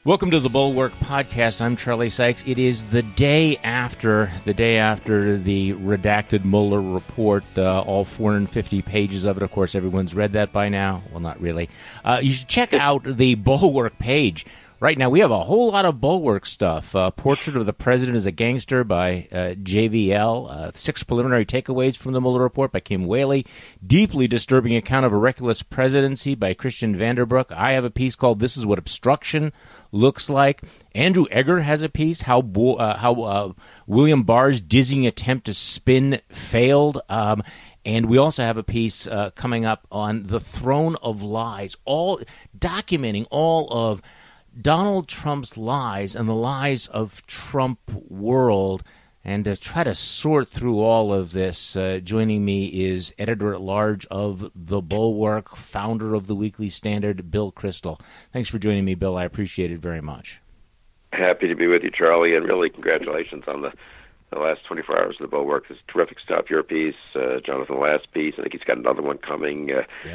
Welcome to the Bulwark Podcast. I'm Charlie Sykes. It is the day after the redacted Mueller report, all 450 pages of it. Of course, everyone's read that by now. Well, not really. You should check out the Bulwark page. Right now, we have a whole lot of Bulwark stuff. Portrait of the President as a Gangster by JVL. 6 preliminary takeaways from the Mueller report by Kim Whaley. Deeply disturbing account of a reckless presidency by Christian Vanderbroek. I have a piece called This is What Obstruction Looks Like. Andrew Egger has a piece, how William Barr's dizzying attempt to spin failed. And we also have a piece coming up on the Throne of Lies, all documenting all of Donald Trump's lies and the lies of Trump world. And to try to sort through all of this, joining me is editor-at-large of The Bulwark, founder of the Weekly Standard, Bill Kristol. Thanks for joining me, Bill. I appreciate it very much. Happy to be with you, Charlie, and really congratulations on the last 24 hours of The Bulwark. It's terrific stuff. Your piece, Jonathan, the last piece. I think he's got another one coming.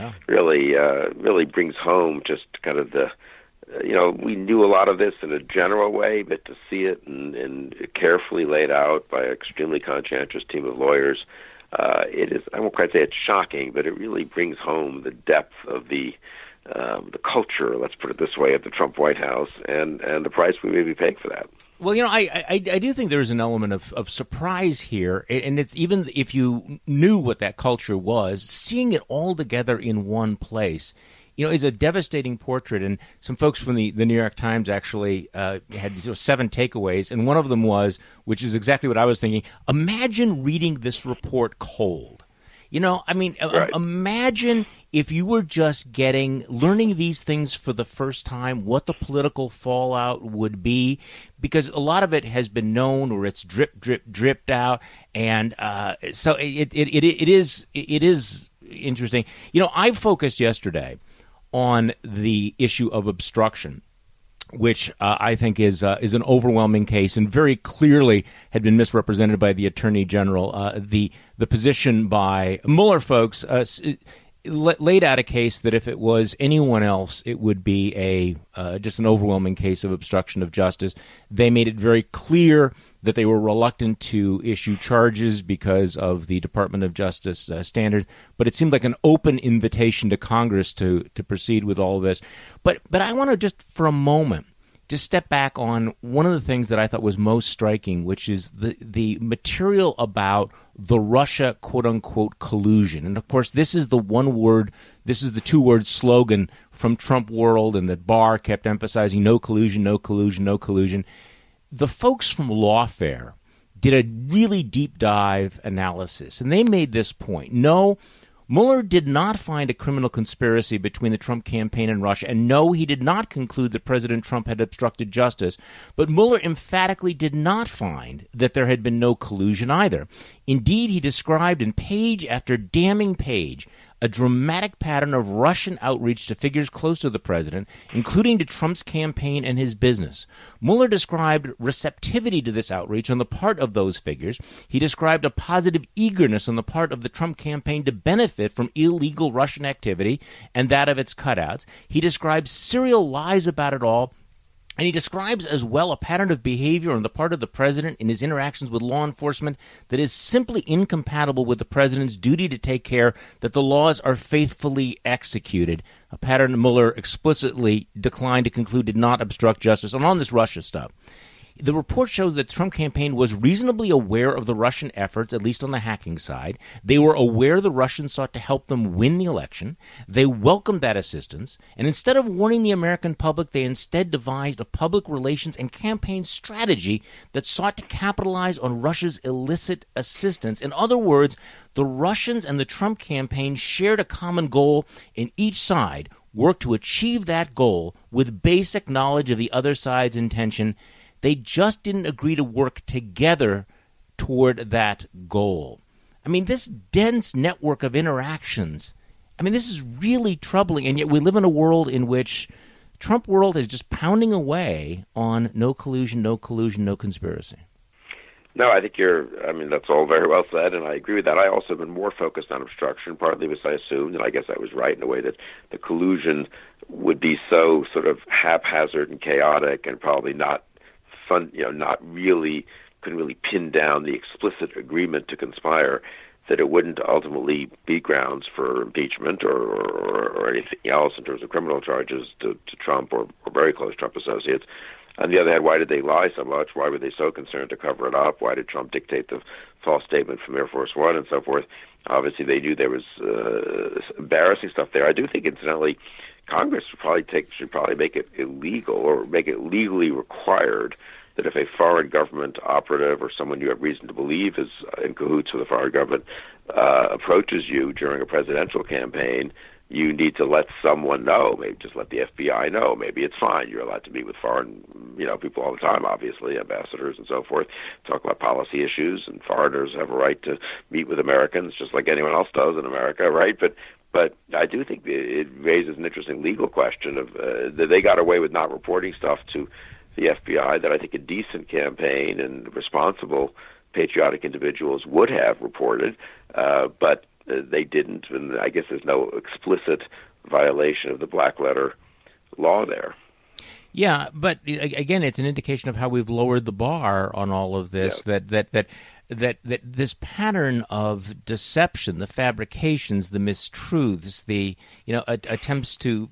Really brings home just kind of the... we knew a lot of this in a general way, but to see it and carefully laid out by an extremely conscientious team of lawyers, it is, I won't quite say it's shocking, but it really brings home the depth of the culture, let's put it this way, at the Trump White House and the price we may be paying for that. Well, I do think there's an element of surprise here, and it's even if you knew what that culture was, seeing it all together in one place is a devastating portrait. And some folks from the New York Times actually had 7 takeaways, and one of them was, which is exactly what I was thinking, imagine reading this report cold. Right. Imagine if you were just learning these things for the first time, what the political fallout would be, because a lot of it has been known, or it's dripped out, and so it is interesting. I focused yesterday on the issue of obstruction, which I think is an overwhelming case and very clearly had been misrepresented by the Attorney General. The position by Mueller folks laid out a case that if it was anyone else, it would be just an overwhelming case of obstruction of justice. They made it very clear that they were reluctant to issue charges because of the Department of Justice standards, but it seemed like an open invitation to Congress to proceed with all of this. But I want to just for a moment just step back on one of the things that I thought was most striking, which is the material about the Russia quote-unquote collusion. And, of course, this is the 2-word slogan from Trump world, and that Barr kept emphasizing no collusion, no collusion, no collusion. The folks from Lawfare did a really deep dive analysis, and they made this point. No, Mueller did not find a criminal conspiracy between the Trump campaign and Russia, and no, he did not conclude that President Trump had obstructed justice. But Mueller emphatically did not find that there had been no collusion either. Indeed, he described in page after damning page a dramatic pattern of Russian outreach to figures close to the president, including to Trump's campaign and his business. Mueller described receptivity to this outreach on the part of those figures. He described a positive eagerness on the part of the Trump campaign to benefit from illegal Russian activity and that of its cutouts. He described serial lies about it all. And he describes as well a pattern of behavior on the part of the president in his interactions with law enforcement that is simply incompatible with the president's duty to take care that the laws are faithfully executed, a pattern Mueller explicitly declined to conclude did not obstruct justice. And on this Russia stuff, the report shows that the Trump campaign was reasonably aware of the Russian efforts, at least on the hacking side. They were aware the Russians sought to help them win the election. They welcomed that assistance. And instead of warning the American public, they instead devised a public relations and campaign strategy that sought to capitalize on Russia's illicit assistance. In other words, the Russians and the Trump campaign shared a common goal, and each side worked to achieve that goal with basic knowledge of the other side's intention. They just didn't agree to work together toward that goal. I mean, this dense network of interactions, this is really troubling, and yet we live in a world in which Trump world is just pounding away on no collusion, no collusion, no conspiracy. No, I think that's all very well said, and I agree with that. I also have been more focused on obstruction, partly because I assumed, and I guess I was right in a way, that the collusion would be so sort of haphazard and chaotic and probably not fun, couldn't really pin down the explicit agreement to conspire, that it wouldn't ultimately be grounds for impeachment or anything else in terms of criminal charges to Trump or very close Trump associates. On the other hand, why did they lie so much? Why were they so concerned to cover it up? Why did Trump dictate the false statement from Air Force One and so forth? Obviously, they knew there was embarrassing stuff there. I do think, incidentally, Congress should probably make it illegal or make it legally required that if a foreign government operative or someone you have reason to believe is in cahoots with a foreign government approaches you during a presidential campaign, you need to let someone know. Maybe just let the FBI know. Maybe it's fine. You're allowed to meet with foreign, people all the time, obviously, ambassadors and so forth, talk about policy issues, and foreigners have a right to meet with Americans just like anyone else does in America, right? But I do think it raises an interesting legal question of that they got away with not reporting stuff to the FBI that I think a decent campaign and responsible patriotic individuals would have reported, but they didn't, and I guess there's no explicit violation of the black letter law there. Yeah, but again, it's an indication of how we've lowered the bar on all of this. Yeah. That this pattern of deception, the fabrications, the mistruths, the attempts to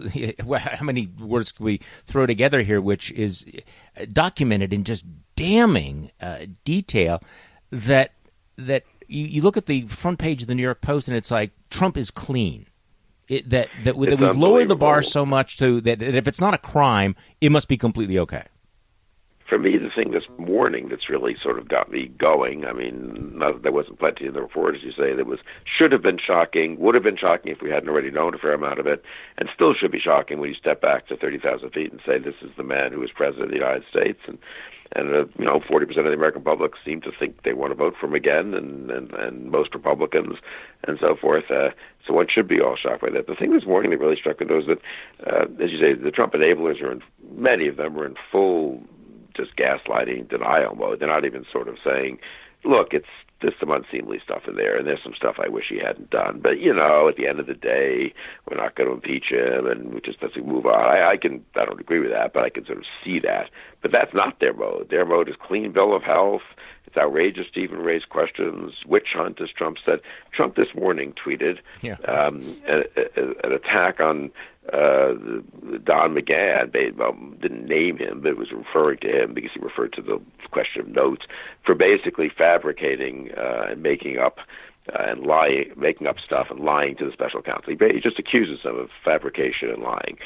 how many words can we throw together here, which is documented in just damning detail. That you look at the front page of the New York Post and it's like Trump is clean. That we've lowered the bar so much that if it's not a crime, it must be completely okay. For me, the thing this morning that's really sort of got me going, I mean, not that there wasn't plenty in the report, as you say, that should have been shocking, would have been shocking if we hadn't already known a fair amount of it, and still should be shocking when you step back to 30,000 feet and say this is the man who is president of the United States, and 40% of the American public seem to think they want to vote for him again, and most Republicans and so forth. So one should be all shocked by that. The thing this morning that really struck me, though, is that, as you say, the Trump enablers many of them are in full just gaslighting denial mode. They're not even sort of saying, look, there's some unseemly stuff in there, and there's some stuff I wish he hadn't done. But, at the end of the day, we're not going to impeach him, and we just have to move on. I don't agree with that, but I can sort of see that. But that's not their mode. Their mode is clean bill of health. It's outrageous to even raise questions. Witch hunt, as Trump said. Trump this morning tweeted an attack on Don McGahn. Didn't name him, but it was referring to him because he referred to the question of notes for basically fabricating and making up stuff and lying to the special counsel. He just accuses them of fabrication and lying,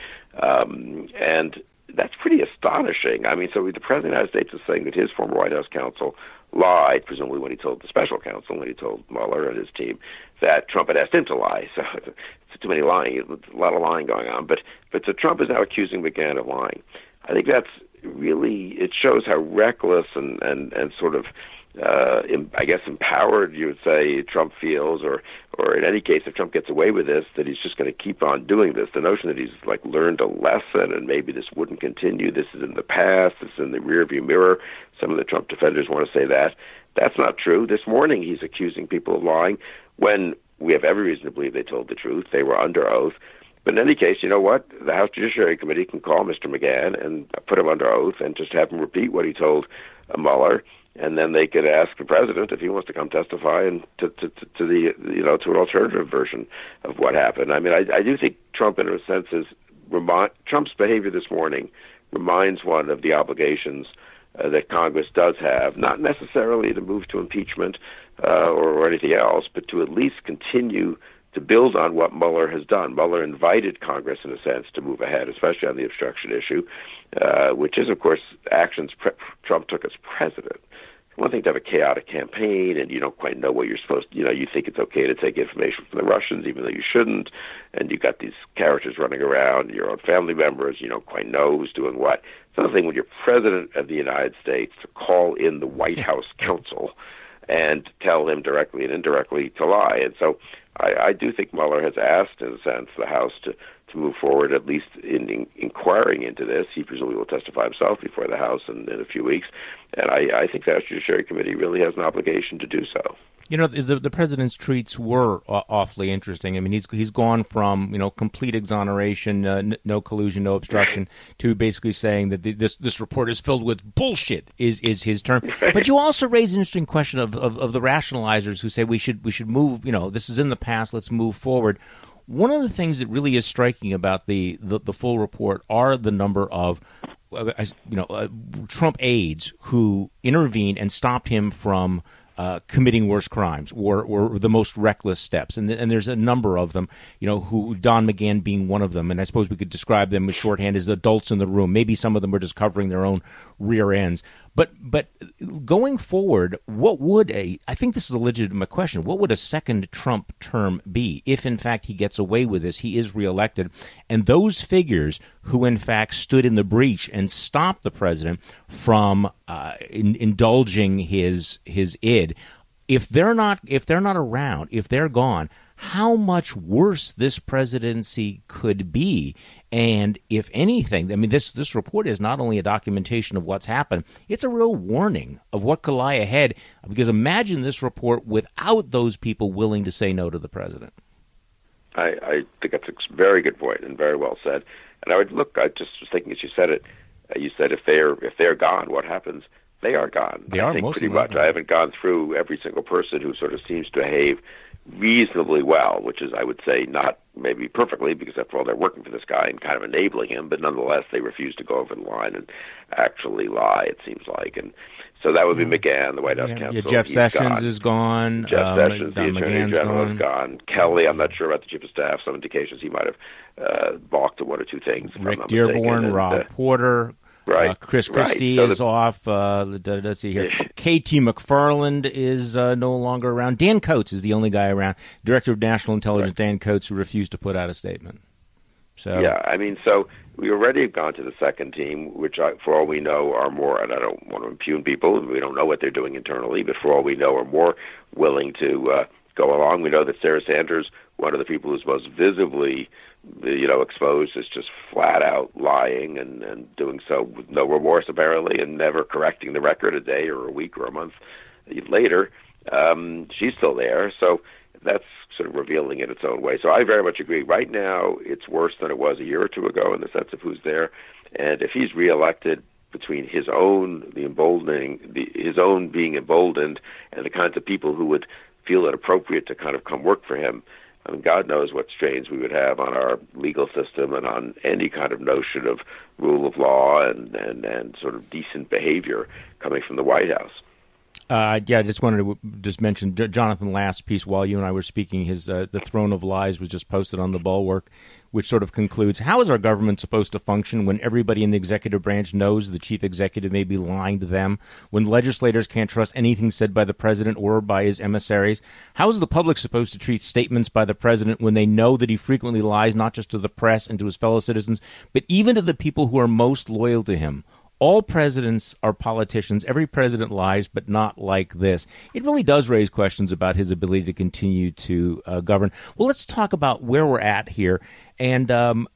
and that's pretty astonishing. I mean, so the President of the United States is saying that his former White House counsel lied, presumably when he told the special counsel, when he told Mueller and his team that Trump had asked him to lie. So it's too many lying, a lot of lying going on. But so Trump is now accusing McGahn of lying. I think that's really, it shows how reckless and sort of, I guess, empowered, you would say, Trump feels, or in any case, if Trump gets away with this, that he's just going to keep on doing this. The notion that he's learned a lesson and maybe this wouldn't continue, this is in the past, this is in the rearview mirror. Some of the Trump defenders want to say that. That's not true. This morning he's accusing people of lying when we have every reason to believe they told the truth. They were under oath. But in any case, you know what? The House Judiciary Committee can call Mr. McGahn and put him under oath and just have him repeat what he told Mueller. And then they could ask the president if he wants to come testify and to an alternative version of what happened. I mean, I do think Trump, in a sense, Trump's behavior this morning reminds one of the obligations that Congress does have, not necessarily to move to impeachment or anything else, but to at least continue to build on what Mueller has done. Mueller invited Congress, in a sense, to move ahead, especially on the obstruction issue, which is, of course, actions Trump took as president. One thing to have a chaotic campaign and you don't quite know what you're supposed to, you think it's okay to take information from the Russians even though you shouldn't, and you've got these characters running around, your own family members, you don't quite know who's doing what. It's another thing when you're president of the United States to call in the White House counsel and tell him directly and indirectly to lie. And so I do think Mueller has asked, in a sense, the House to move forward, at least in inquiring into this. He presumably will testify himself before the House in a few weeks, and I think the House Judiciary Committee really has an obligation to do so. You know, the president's tweets were awfully interesting. I mean, he's gone from, you know, complete exoneration, no collusion, no obstruction, to basically saying that this report is filled with bullshit is his term. But you also raise an interesting question of the rationalizers who say we should move. You know, this is in the past. Let's move forward. One of the things that really is striking about the full report are the number of Trump aides who intervened and stopped him from committing worse crimes or the most reckless steps. And there's a number of them, you know, who Don McGahn being one of them. And I suppose we could describe them as shorthand as adults in the room. Maybe some of them were just covering their own rear ends. But going forward, I think this is a legitimate question. What would a second Trump term be if, in fact, he gets away with this, he is reelected, and those figures who, in fact, stood in the breach and stopped the president from indulging his id, if they're not around, if they're gone, how much worse this presidency could be? And if anything, I mean, this report is not only a documentation of what's happened, it's a real warning of what could lie ahead. Because imagine this report without those people willing to say no to the president. I think that's a very good point and very well said. And I just was thinking as you said it, you said if they're gone, what happens? They are gone. They are, I think mostly pretty much. gone. I haven't gone through every single person who sort of seems to behave reasonably well, which is, I would say, not maybe perfectly, because after all, they're working for this guy and kind of enabling him, but nonetheless, they refuse to go over the line and actually lie, it seems like. And so that would be McGahn, the White House counsel. Yeah, Jeff Sessions is gone. Jeff Sessions, the Attorney McGahn's General, gone. is gone. Kelly, I'm not sure about the Chief of Staff. Some indications he might have balked at one or two things. Rick Dearborn, Rob Porter. Right. Chris Christie is off. Let's see here. K.T. McFarland is no longer around. Dan Coates is the only guy around. Director of National Intelligence, Dan Coates, who refused to put out a statement. So yeah, I mean, so we already have gone to the second team, which, for all we know, are more, and I don't want to impugn people, we don't know what they're doing internally, but for all we know, are more willing to go along. We know that Sarah Sanders, one of the people who's most visibly exposed, is just flat out lying and doing so with no remorse apparently, and never correcting the record a day or a week or a month later. She's still there, so that's sort of revealing in its own way. So I very much agree. Right now, it's worse than it was a year or two ago in the sense of who's there, and if he's reelected, between his own being emboldened, and the kinds of people who would feel it appropriate to kind of come work for him, I mean, God knows what strains we would have on our legal system and on any kind of notion of rule of law and sort of decent behavior coming from the White House. I just wanted to mention Jonathan Last's piece while you and I were speaking. His The Throne of Lies was just posted on the Bulwark, which sort of concludes, how is our government supposed to function when everybody in the executive branch knows the chief executive may be lying to them, when legislators can't trust anything said by the president or by his emissaries? How is the public supposed to treat statements by the president when they know that he frequently lies not just to the press and to his fellow citizens, but even to the people who are most loyal to him? All presidents are politicians. Every president lies, but not like this. It really does raise questions about his ability to continue to govern. Well, let's talk about where we're at here. And,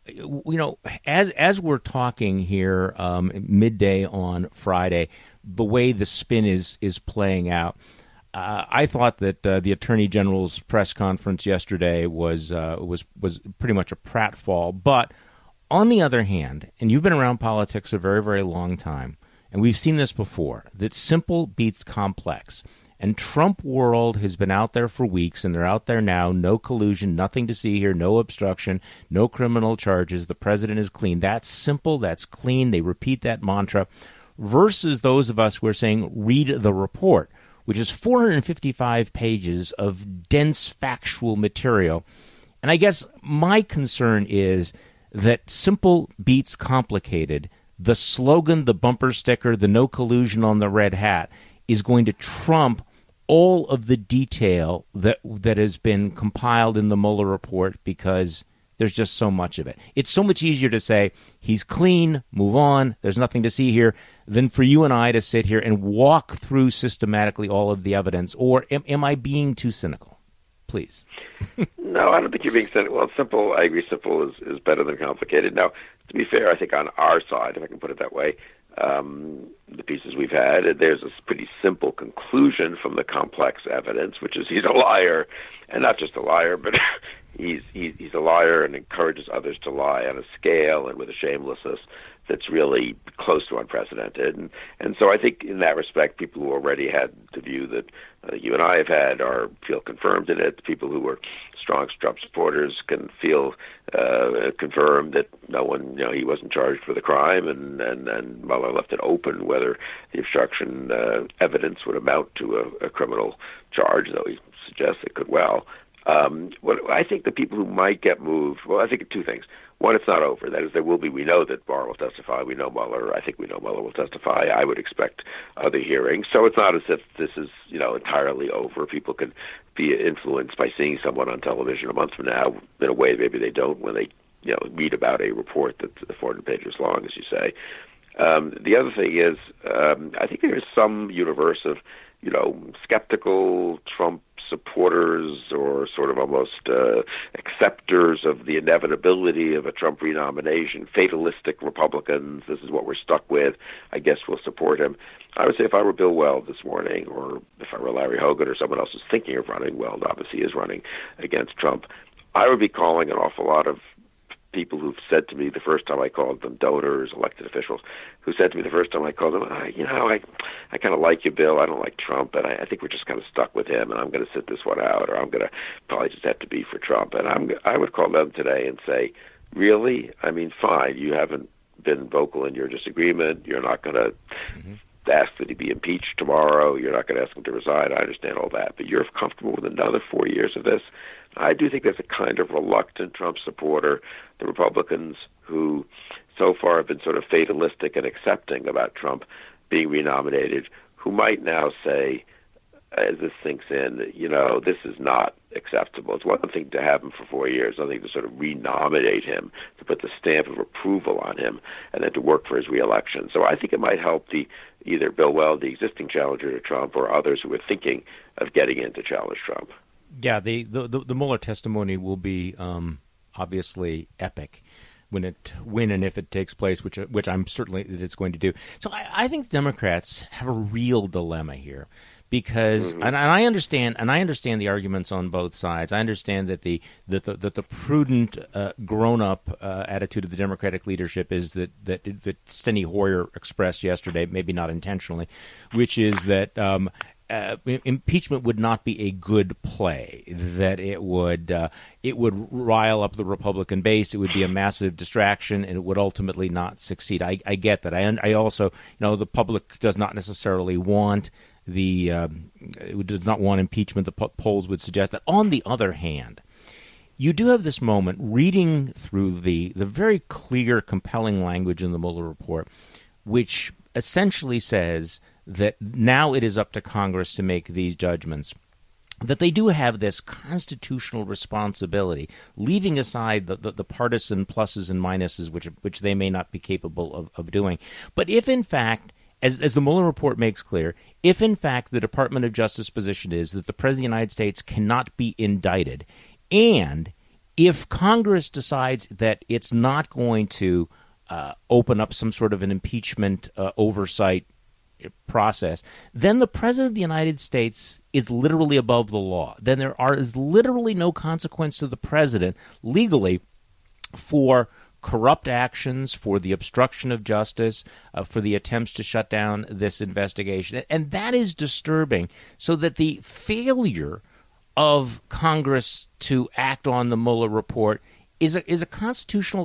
as we're talking here midday on Friday, the way the spin is playing out, I thought that the Attorney General's press conference yesterday was pretty much a pratfall, but on the other hand, and you've been around politics a very, very long time, and we've seen this before, that simple beats complex. And Trump world has been out there for weeks, and they're out there now. No collusion, nothing to see here, no obstruction, no criminal charges. The president is clean. That's simple, that's clean. They repeat that mantra. Versus those of us who are saying, read the report, which is 455 pages of dense factual material. And I guess my concern is that simple beats complicated. The slogan, the bumper sticker, the no collusion on the red hat is going to trump all of the detail that has been compiled in the Mueller report, because there's just so much of it. It's so much easier to say, he's clean, move on, there's nothing to see here, than for you and I to sit here and walk through systematically all of the evidence. Or am I being too cynical? please. No, I don't think you're being cynical. Well, simple, I agree, simple is better than complicated. Now, to be fair, I think on our side, if I can put it that way, the pieces we've had, there's a pretty simple conclusion from the complex evidence, which is he's a liar, and not just a liar, but he's a liar and encourages others to lie on a scale and with a shamelessness that's really close to unprecedented. And so I think in that respect, people who already had the view that you and I have had feel confirmed in it. People who were strong Trump supporters can feel confirmed that no one, he wasn't charged with a crime, and Mueller left it open whether the obstruction evidence would amount to a criminal charge, though he suggests it could well. What I think the people who might get moved, well, I think two things. One, it's not over. That is, there will be. We know that Barr will testify. We know Mueller. I think we know Mueller will testify. I would expect other hearings. So it's not as if this is, entirely over. People can be influenced by seeing someone on television a month from now in a way maybe they don't when they, read about a report that's 400 pages long, as you say. The other thing is, I think there is some universe of, skeptical Trump supporters or sort of almost acceptors of the inevitability of a Trump renomination, fatalistic Republicans. This is what we're stuck with. I guess we'll support him. I would say if I were Bill Weld this morning, or if I were Larry Hogan or someone else who's thinking of running, Weld obviously is running against Trump, I would be calling an awful lot of people who've said to me the first time I called them, donors, elected officials, who said to me the first time I called them, I kind of like you, Bill. I don't like Trump, and I think we're just kind of stuck with him, and I'm going to sit this one out, or I'm going to probably just have to be for Trump. And I would call them today and say, really? I mean, fine, you haven't been vocal in your disagreement. You're not going to ask that he be impeached tomorrow. You're not going to ask him to resign. I understand all that, but you're comfortable with another 4 years of this? I do think there's a kind of reluctant Trump supporter, the Republicans who so far have been sort of fatalistic and accepting about Trump being renominated, who might now say, as this sinks in, this is not acceptable. It's one thing to have him for 4 years, another thing to sort of renominate him, to put the stamp of approval on him, and then to work for his reelection. So I think it might help either Bill Weld, the existing challenger to Trump, or others who are thinking of getting in to challenge Trump. Yeah, the Mueller testimony will be obviously epic when and if it takes place, which I'm certainly that it's going to do. So I think Democrats have a real dilemma here, because and I understand the arguments on both sides. I understand that the prudent grown-up attitude of the Democratic leadership is that Steny Hoyer expressed yesterday, maybe not intentionally, which is that impeachment would not be a good play, that it would rile up the Republican base, it would be a massive distraction, and it would ultimately not succeed. I get that. I also, the public does not necessarily want it does not want impeachment. The polls would suggest that. On the other hand, you do have this moment reading through the very clear, compelling language in the Mueller report, which essentially says that now it is up to Congress to make these judgments, that they do have this constitutional responsibility, leaving aside the partisan pluses and minuses, which they may not be capable of doing. But if, in fact, as the Mueller report makes clear, if, in fact, the Department of Justice position is that the President of the United States cannot be indicted, and if Congress decides that it's not going to open up some sort of an impeachment oversight process, then the President of the United States is literally above the law. Then there is literally no consequence to the President legally for corrupt actions, for the obstruction of justice, for the attempts to shut down this investigation. And that is disturbing, so that the failure of Congress to act on the Mueller report is a constitutionally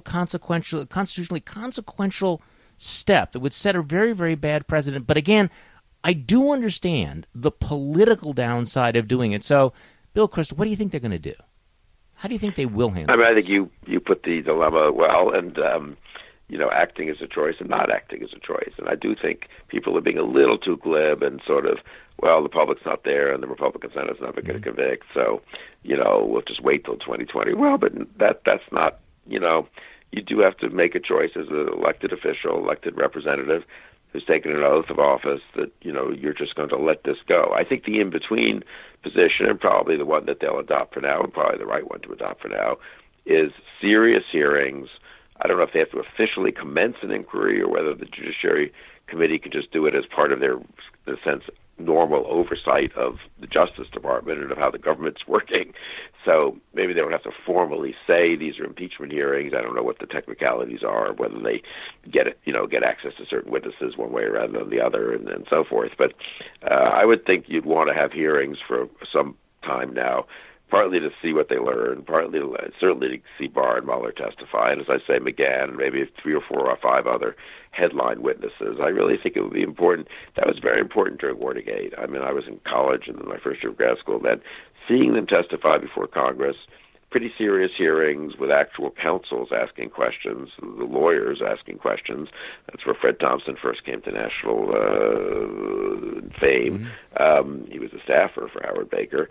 consequential step that would set a very, very bad precedent. But again, I do understand the political downside of doing it. So, Bill Kristol, what do you think they're going to do? How do you think they will handle it? I think you put the dilemma well, and acting is a choice and not acting is a choice. And I do think people are being a little too glib and sort of, well, the public's not there and the Republican Senate's never going to convict, so we'll just wait till 2020. Well, but that's not, you do have to make a choice as an elected official, elected representative. who's taken an oath of office that, you're just going to let this go. I think the in-between position, and probably the one that they'll adopt for now, and probably the right one to adopt for now, is serious hearings. I don't know if they have to officially commence an inquiry or whether the Judiciary Committee can just do it as part of their, in a sense, normal oversight of the Justice Department and of how the government's working. So maybe they don't have to formally say these are impeachment hearings. I don't know what the technicalities are, whether they get access to certain witnesses one way rather than the other, and so forth. But I would think you'd want to have hearings for some time now, partly to see what they learn, partly certainly to see Barr and Mueller testify, and as I say, McGahn, and maybe 3 or 4 or 5 other headline witnesses. I really think it would be important. That was very important during Watergate. I mean, I was in college and in my first year of grad school then, seeing them testify before Congress, pretty serious hearings with actual counsels asking questions, the lawyers asking questions. That's where Fred Thompson first came to national fame. Mm-hmm. He was a staffer for Howard Baker.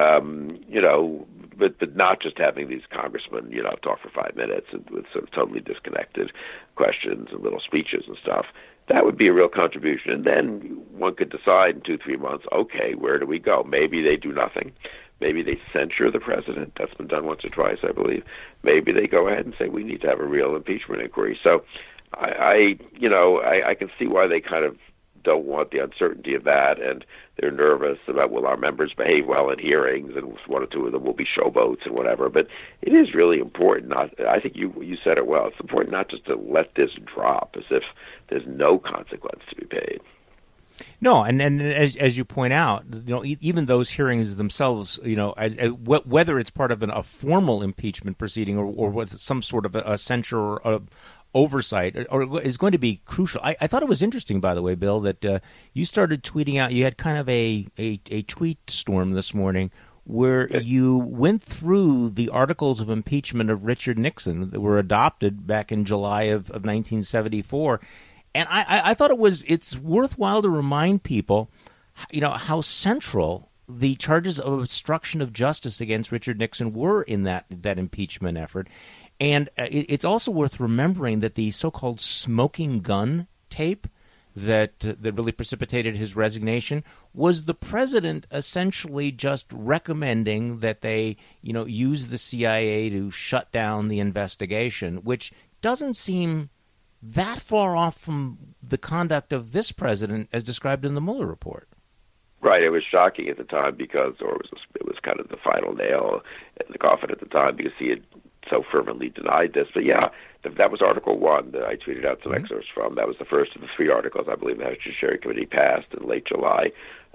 But not just having these congressmen, talk for 5 minutes and with sort of totally disconnected questions and little speeches and stuff. That would be a real contribution. And then one could decide in 2-3 months, okay, where do we go? Maybe they do nothing. Maybe they censure the president. That's been done once or twice, I believe. Maybe they go ahead and say we need to have a real impeachment inquiry. So I can see why they kind of don't want the uncertainty of that, and they're nervous about, will our members behave well in hearings, and 1 or 2 of them will be showboats and whatever. But it is really important. I think you said it well. It's important not just to let this drop as if there's no consequence to be paid. No, and as you point out, even those hearings themselves, whether it's part of a formal impeachment proceeding or was some sort of a censure or oversight is going to be crucial. I thought it was interesting, by the way, Bill, that you started tweeting out. You had kind of a tweet storm this morning where you went through the articles of impeachment of Richard Nixon that were adopted back in July of 1974. And I thought it's worthwhile to remind people, how central the charges of obstruction of justice against Richard Nixon were in that impeachment effort. And it's also worth remembering that the so-called smoking gun tape that really precipitated his resignation was the president essentially just recommending that they, use the CIA to shut down the investigation, which doesn't seem that far off from the conduct of this president as described in the Mueller report. Right. It was shocking at the time it was kind of the final nail in the coffin at the time because he had so fervently denied this. But yeah, that was Article 1 that I tweeted out some excerpts from. That was the first of the 3 articles I believe the House Judiciary Committee passed in late July.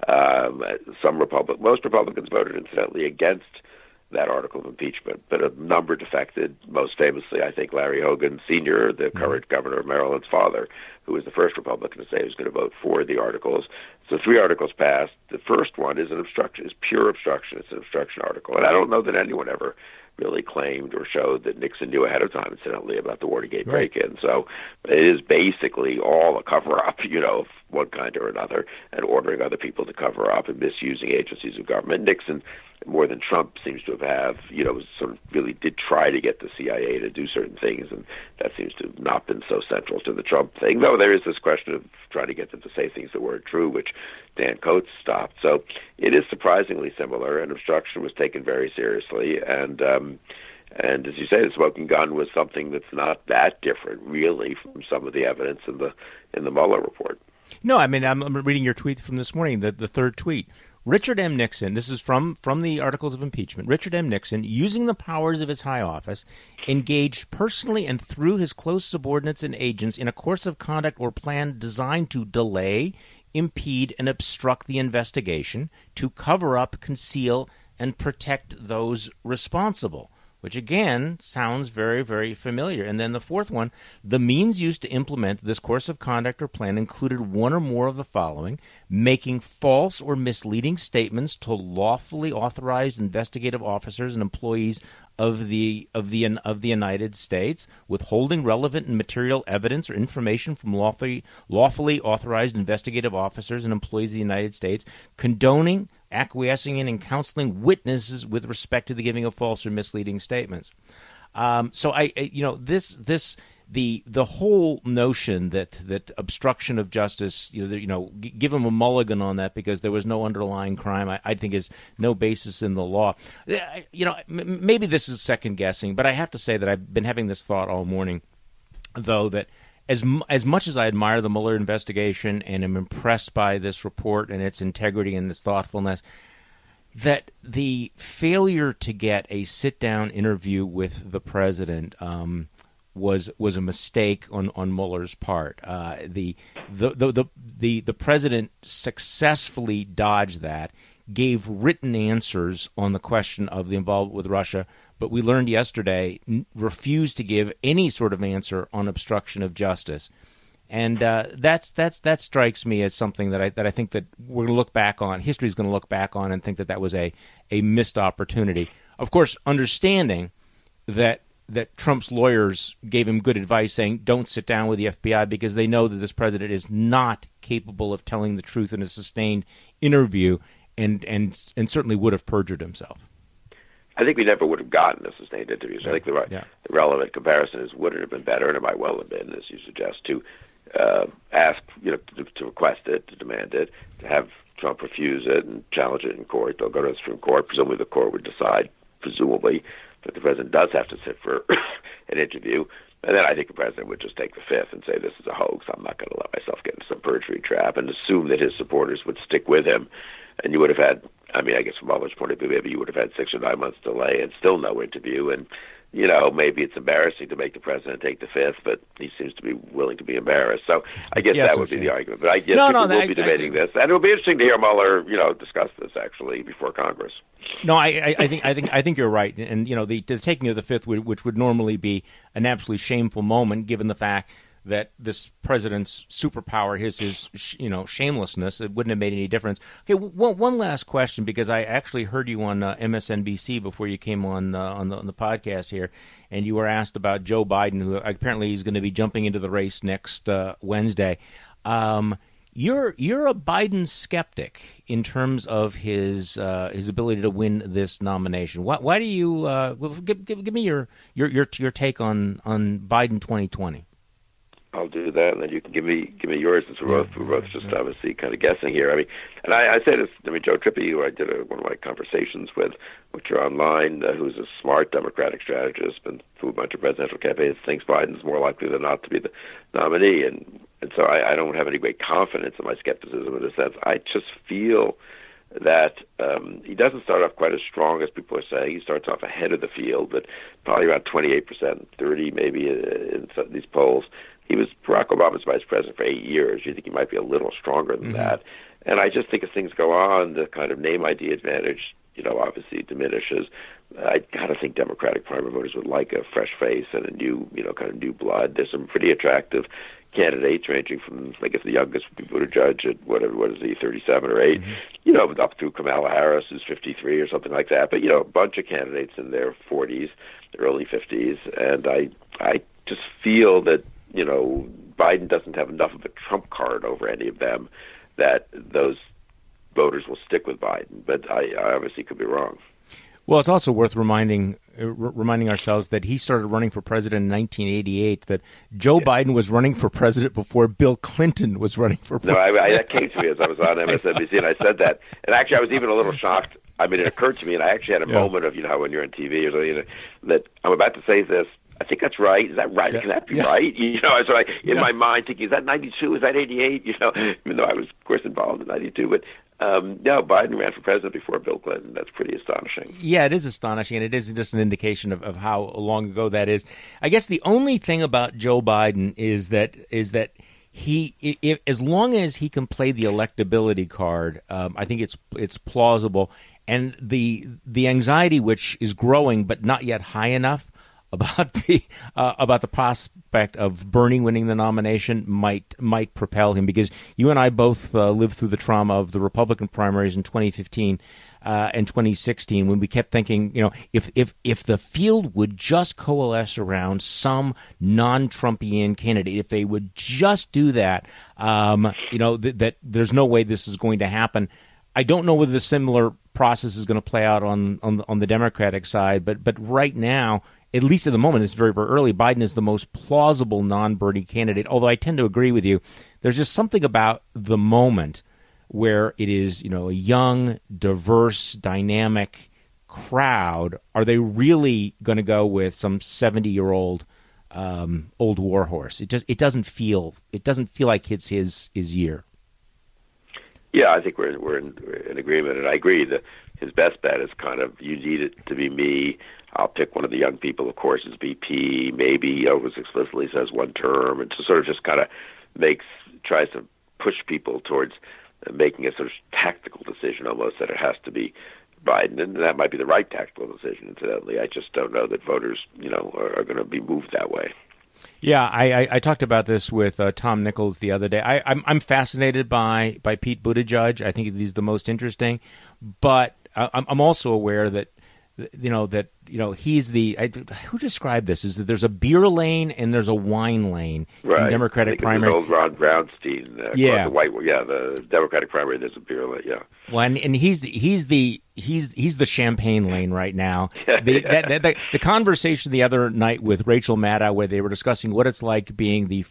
Most Republicans voted, incidentally, against that article of impeachment, but a number defected, most famously, I think, Larry Hogan Sr., the current governor of Maryland's father, who was the first Republican to say he was going to vote for the articles. So 3 articles passed. The first one is pure obstruction. It's an obstruction article. And I don't know that anyone ever really claimed or showed that Nixon knew ahead of time, incidentally, about the Watergate break-in. So it is basically all a cover-up, of one kind or another, and ordering other people to cover up and misusing agencies of government. Nixon, more than Trump, seems to have sort of really did try to get the CIA to do certain things, and that seems to have not been so central to the Trump thing, though there is this question of trying to get them to say things that weren't true, which Dan Coates stopped. So it is surprisingly similar, and obstruction was taken very seriously, and as you say, the smoking gun was something that's not that different, really, from some of the evidence in the Mueller report. No, I mean, I'm reading your tweet from this morning, the third tweet. Richard M. Nixon, this is from the articles of impeachment, Richard M. Nixon, using the powers of his high office, engaged personally and through his close subordinates and agents in a course of conduct or plan designed to delay, impede, and obstruct the investigation, to cover up, conceal, and protect those responsible, which again sounds very, very familiar. And then the fourth one, the means used to implement this course of conduct or plan included one or more of the following: making false or misleading statements to lawfully authorized investigative officers and employees of the United States, withholding relevant and material evidence or information from lawfully authorized investigative officers and employees of the United States, condoning, acquiescing in, and counseling witnesses with respect to the giving of false or misleading statements. So this the whole notion that obstruction of justice, give him a mulligan on that because there was no underlying crime, I think is no basis in the law. Maybe this is second guessing, but I have to say that I've been having this thought all morning, though, that as much as I admire the Mueller investigation and am impressed by this report and its integrity and its thoughtfulness, that the failure to get a sit-down interview with the president was a mistake on Mueller's part. The president successfully dodged that, gave written answers on the question of the involvement with Russia, but we learned yesterday refused to give any sort of answer on obstruction of justice. And that strikes me as something that I think that we're going to look back on. History is going to look back on and think that was a missed opportunity. Of course, understanding that Trump's lawyers gave him good advice, saying don't sit down with the FBI because they know that this president is not capable of telling the truth in a sustained interview, and certainly would have perjured himself. I think we never would have gotten a sustained interview. So I think the relevant comparison is, would it have been better, and it might well have been, as you suggest, to ask, to request it, to demand it, to have Trump refuse it and challenge it in court. They'll go to the Supreme Court. Presumably the court would decide, that the president does have to sit for an interview. And then I think the president would just take the fifth and say, this is a hoax. I'm not going to let myself get into some perjury trap, and assume that his supporters would stick with him. And you would have had, I guess from Mueller's point of view, maybe you would have had 6 or 9 months delay and still no interview. And, maybe it's embarrassing to make the president take the fifth, but he seems to be willing to be embarrassed. So I guess that would be the argument. But I guess people will be debating this. And it'll be interesting to hear Mueller, discuss this actually before Congress. No, I think you're right. And, the taking of the fifth, which would normally be an absolutely shameful moment, given the fact that this president's superpower is his shamelessness, it wouldn't have made any difference. Okay, one last question, because I actually heard you on MSNBC before you came on the podcast here, and you were asked about Joe Biden, who apparently is going to be jumping into the race next Wednesday. You're a Biden skeptic in terms of his ability to win this nomination. Why do you give me your take on Biden 2020? I'll do that, and then you can give me yours, since we're both just obviously kind of guessing here. And I say this. Joe Trippi, who I did one of my conversations with, which are online, who's a smart Democratic strategist, been through a bunch of presidential campaigns, thinks Biden's more likely than not to be the nominee, and so I don't have any great confidence in my skepticism in a sense. I just feel that he doesn't start off quite as strong as people are saying. He starts off ahead of the field, but probably around 28%, 30% maybe in some of these polls. He was Barack Obama's vice president for 8 years. You think he might be a little stronger than that. And I just think as things go on, the kind of name ID advantage, obviously diminishes. I gotta think Democratic primary voters would like a fresh face and a new, kind of new blood. There's some pretty attractive candidates ranging from, I guess, the youngest Buttigieg at what is he, 37 or 8, up through Kamala Harris, who's 53 or something like that. But, a bunch of candidates in their 40s, early 50s. And I just feel that, Biden doesn't have enough of a trump card over any of them that those voters will stick with Biden. But I obviously could be wrong. Well, it's also worth reminding ourselves that he started running for president in 1988, that Joe Biden was running for president before Bill Clinton was running for president. No, that came to me as I was on MSNBC, and I said that. And actually, I was even a little shocked. It occurred to me, and I actually had a moment of, how when you're on TV or something, that I'm about to say this. I think that's right. Is that right? Can that be right? So in my mind thinking, is that 92? Is that 88? Even though I was, of course, involved in 92. But no, Biden ran for president before Bill Clinton. That's pretty astonishing. Yeah, it is astonishing, and it is just an indication of how long ago that is. I guess the only thing about Joe Biden is that he, as long as he can play the electability card, I think it's plausible. And the anxiety, which is growing but not yet high enough, about the prospect of Bernie winning the nomination might propel him, because you and I both lived through the trauma of the Republican primaries in 2015 and 2016, when we kept thinking, if the field would just coalesce around some non-Trumpian candidate, if they would just do that, that there's no way this is going to happen. I don't know whether the similar process is going to play out on the Democratic side. But right now, at least at the moment, it's very, very early. Biden is the most plausible non-Bernie candidate, although I tend to agree with you. There's just something about the moment where it is, a young, diverse, dynamic crowd. Are they really going to go with some 70-year-old old warhorse? It doesn't feel like it's his year. Yeah, I think we're in agreement, and I agree that his best bet is kind of, you need it to be me. I'll pick one of the young people, of course, as VP. Maybe he always explicitly says one term, and sort of just kind of tries to push people towards making a sort of tactical decision almost that it has to be Biden, and that might be the right tactical decision, incidentally. I just don't know that voters, are going to be moved that way. Yeah, I talked about this with Tom Nichols the other day. I'm fascinated by Pete Buttigieg. I think he's the most interesting, but I'm also aware that he's who described this is that there's a beer lane and there's a wine lane right. in Democratic primary. Old Ron Brownstein, the Democratic primary. There's a beer lane, yeah. Well, and he's the champagne lane right now. The conversation the other night with Rachel Maddow, where they were discussing what it's like being the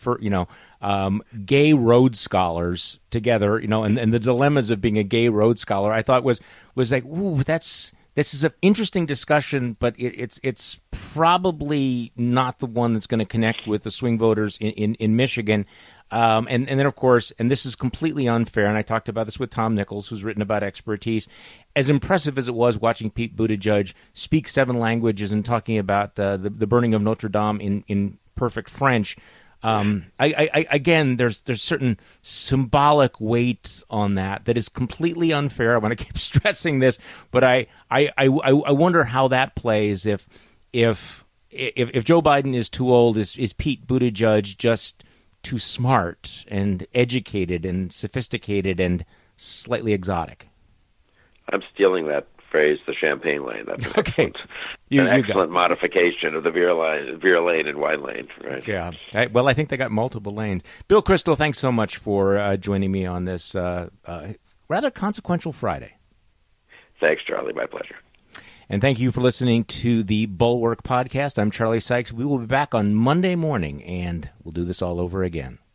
gay Rhodes Scholars together, and the dilemmas of being a gay Rhodes Scholar, I thought was like, ooh, this is an interesting discussion, but it's probably not the one that's going to connect with the swing voters in Michigan. And then, of course, and this is completely unfair, and I talked about this with Tom Nichols, who's written about expertise. As impressive as it was watching Pete Buttigieg speak 7 languages and talking about the burning of Notre Dame in perfect French, again, there's certain symbolic weight on that is completely unfair. I want to keep stressing this, but I wonder how that plays if Joe Biden is too old, is Pete Buttigieg just too smart and educated and sophisticated and slightly exotic? I'm stealing that phrase, the champagne lane. That's an excellent modification of the beer lane and wine lane. Right? Yeah. Well, I think they got multiple lanes. Bill Kristol, thanks so much for joining me on this rather consequential Friday. Thanks, Charlie. My pleasure. And thank you for listening to the Bulwark Podcast. I'm Charlie Sykes. We will be back on Monday morning, and we'll do this all over again.